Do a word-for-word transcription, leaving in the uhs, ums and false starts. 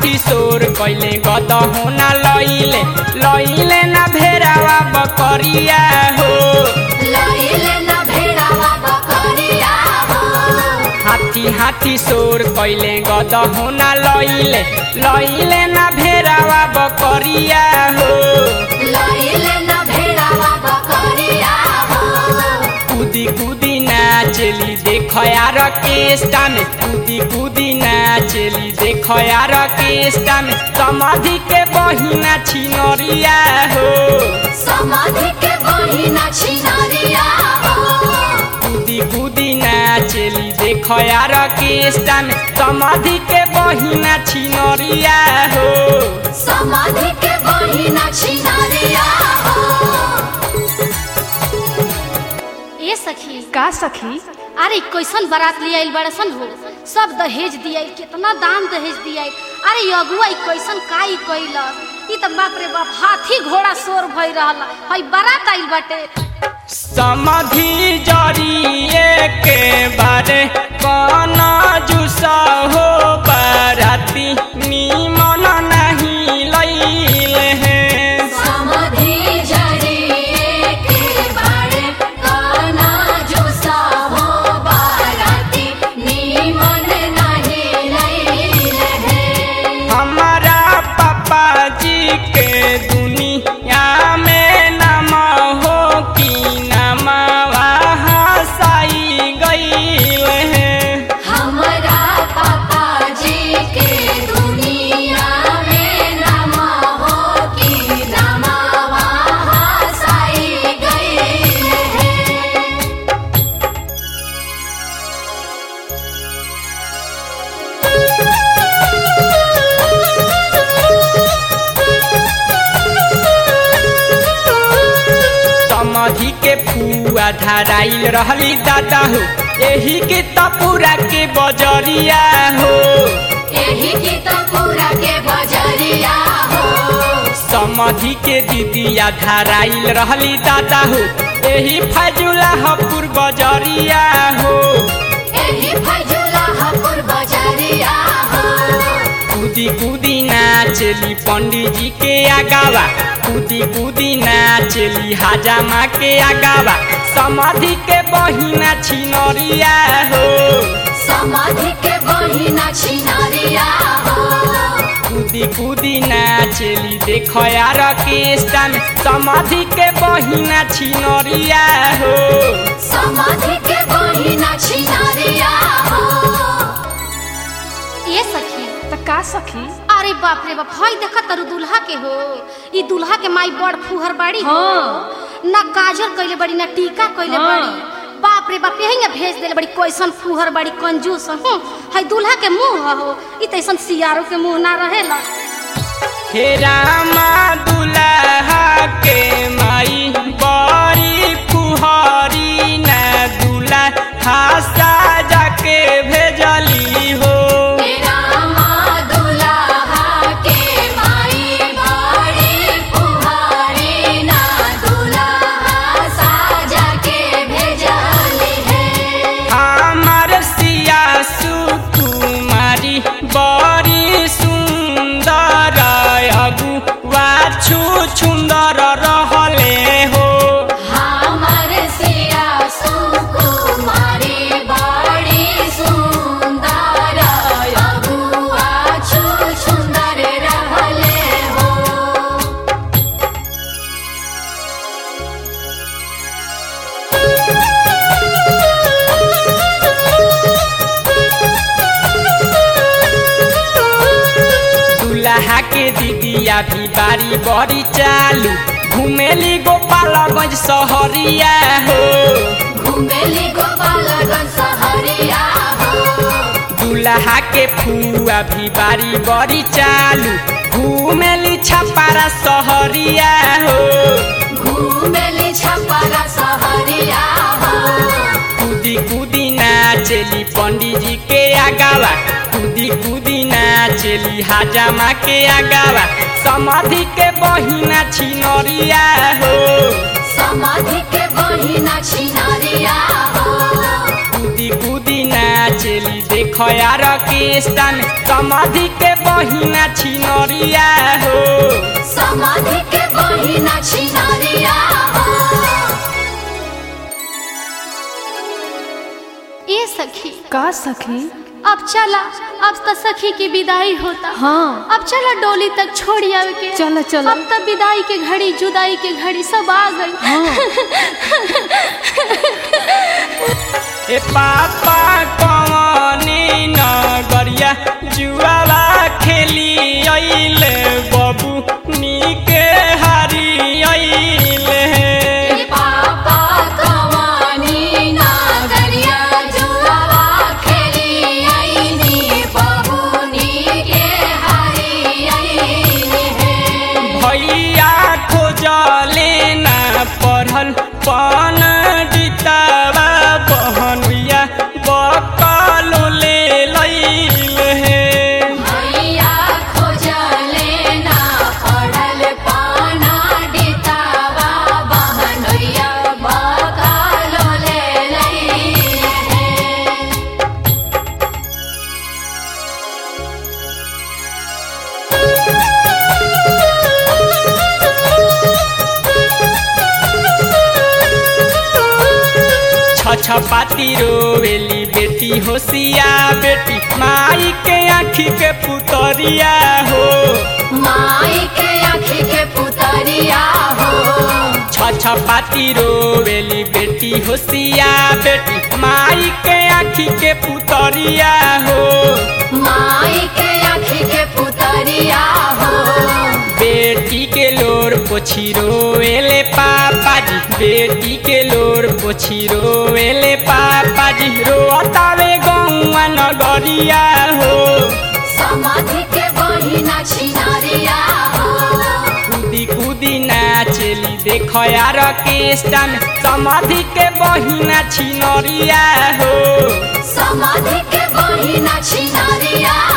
हाथी शोर कैले गदहोना लइले लइले ना भेड़ावा बकरिया हो लइले ना भेड़ावा बकरिया हो हाथी हाथी शोर कैले गदहोना लइले लइले ना भेड़ावा बकरिया हो लइले ना भेड़ावा बकरिया हो कूदी कूदी नाचेली देखो यार केष्टा में कूदी कूदी नाचेली देखो यार केष्टा में समाधि के बहिना छिनरिया हो समाधि के बहिना छिनरिया हो कूदी कूदी नाचेली देखो यार केष्टा में समाधि के बहिना छिनरिया हो समाधि के बहिना छिनरिया हो। ए सखी का सखी? अरे कैसन बारात ले आइल बड़सन हो सब दहेज दिया कितना दाम दहेज दिया अरे अगुआ कैसन काई कैलस ई त बाप रे बाप हाथी घोड़ा शोर भई रहल हई बारात आइल बाटे समाधि जरिए के बारे कना जुसा हो बाराती निमन नहीं लइले हैं समाधि जरिए के बारे कना जुसा हो बाराती निमन नहीं लइले हैं हमारा पापा जी के दुनिया में नाम हो कि नाम वहाँ साई गईल है हमारा पापा जी के दुनिया में नाम हो कि नाम वहाँ साई गईल है। समाधि के फुआ धराइल रहली दादा हो एही के तपुरा के बजरिया हो यही की तो पूरा के बजरिया हो समाधि के दीदिया धराइल रहली दादा हो एही फजुला हपुर बजरिया हो यही फजुला हपुर बजरिया हो कूदी कूदी नाचेली पंडित जी के आगावा कूदी कूदी नाचेली हाजामा के आगावा समाधि के बहिना छिनरिया हो समाधि के बहिना छिनरिया हो कूदी कूदी नाचेली देखो यार केष्टा में समाधि के बहिना छिनरिया हो समाधि के बहिना छिनरिया हो। ए सखी त का सखी? अरे बाप रे बाप हई देखा तरु दुल्हा के हो ई दुल्हा के माई बड़ फुहर बाड़ी हो ना काजल कइले बड़ी ना टीका कइले बड़ी बाप रे बाप यही भेज देले बड़ी कैसन फुहर बड़ी कंजूस हूँ हई दुल्हा के मुंह हो ई तैसन सियारो के मुंह ना रहेला हे रामा दुल्हा के माई बड़ी फुहरी ना दुल्हा साजा के भेजली हो तेरा माँ दुल्हा के माई बड़ी फुहारी ना दुल्हा साजा के भेजली है हमार सिया सुकुमारी बड़ी सुंदर अगुआ छु सुंदर रहले हो हमर सिया सुकुमारी बड़ी सुंदर अगुआ छु सुंदर रहले हो दुल्हा के दीदिया भी बारी बड़ी चालू घुमेली गोपालगंज सहरिया हो घुमेली गोपालगंज सहरिया हो दुल्हा के फुआ भी बारी बड़ी चालू घुमेली छपारा सहरिया हो घुमेली छपरा सहरिया हो कूदी कूदी नाचेली पंडित जी के आगावा कूदी कूदी नाचेली हाजामा के आगावा समाधि के बहिना छिनरिया हो समाधि के बहिना छिनरिया हो कूदी कूदी नाचेली देख देखो यार केस्टा में समाधि के बहिना छिनरिया हो समाधि के बहिना छिनरिया हो। ए सखी का सखी? अब चला, अब तो सखी की विदाई होता। हाँ अब चला डोली तक छोड़ आवे के। चला चला। अब तो विदाई के घड़ी जुदाई के घड़ी सब आ गई। हाँ। ए पापा कवनी नगरिया जुआला खेली अइले बबू नीके हारी अइले ए पापा कवानी नागरिया जुआवा खेली आईनी बबूनी के हारी आईनी है। भैया खोजले ना पढ़ल पन दितावा बहनुया बकलो ले लैले भैया खोजले ना पढ़ल पाना डितावा बहनोइया बकालो ले लई है। छछपाती रोवेली बेटी होशिया बेटी माई के आँखी के पुतरिया हो माई के आँखी के पुतरिया हो छछपाती रोवेली बेटी होशिया बेटी माई के आँखी के पुतरिया हो माई के आँखी के पुतरिया हो। बेटी के लोर पोछी रोवेले पापा जी बेटी के लोर पोछी रोवेले पापा जी रोतावे गौआ नगरिया हो समाधि के बहिना छिनरिया हो कूदी कूदी नाचेली देखो यार केस्टा में समाधि के बहिना छिनरिया हो समाधि के बहिना छिनरिया